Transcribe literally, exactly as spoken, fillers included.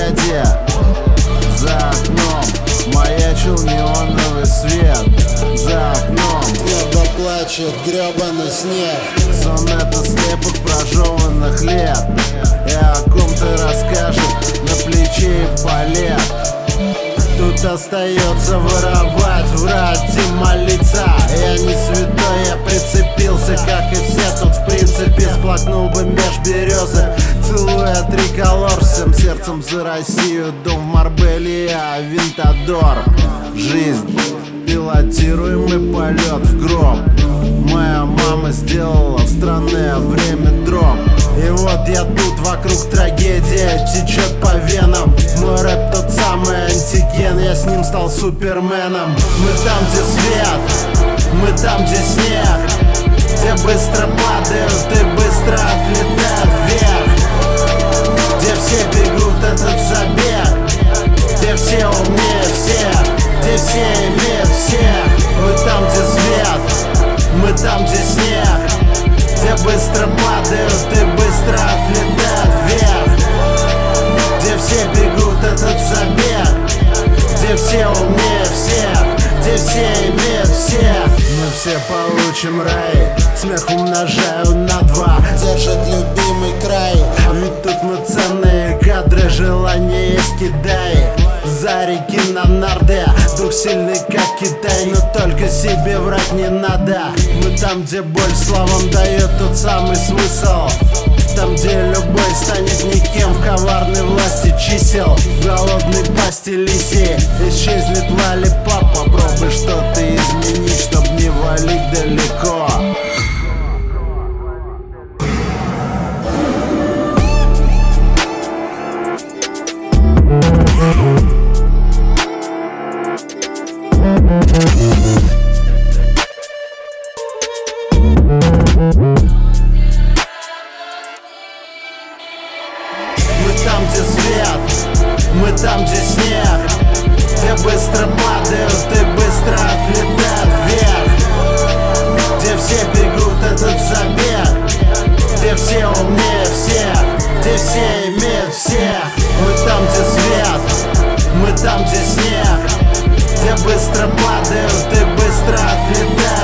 трагедия. За окном маячил неоновый свет. За окном небо плачет, гребаный снег. сон — это слепок прожеванных лет. И о ком ты расскажет на плече эполет. Тут остается воровать, врать и молиться. Я не святой, я прицепился, как и все. Тут в принципе сплакнул бы меж березы, целуя триколор. Всем сердцем за Россию, дом в Марбелье, Винтадор. Жизнь, пилотируемый полет в гроб. Моя мама сделала в странное время дроп. И вот я тут, вокруг трагедия течет по венам. Мой рэп тот самый антиген, я с ним стал суперменом. Мы там, где свет, мы там, где снег, где быстро падают и быстро отлетают вверх, где все бегут этот забег, где все умнее всех, где все имеют всех. Мы там, где свет, мы там, где снег, где быстро падают и быстро отлетают вверх, где все бегут этот забег, где все умнее всех, где все имеют всех. Мы все получим рай, смех умножаю на два. Держит любимый край, ведь тут мы ценные кадры, желание есть, кидай. За реки на нарды, дух сильный как Китай, но только себе врать не надо. Мы там, где боль словам дает тот самый смысл. Там, где любой станет никем в коварной власти чисел. В голодной пасти лисии исчезнет лолипоп. Попробуй что-то изменить, чтоб не валить далеко. Мы там, где свет, мы там, где снег, где быстро падают и быстро отлетают вверх, где все бегут этот забег, где все умнее всех, где все имеют всех. Мы там, где свет, мы там, где снег, где быстро падают и быстро отлетают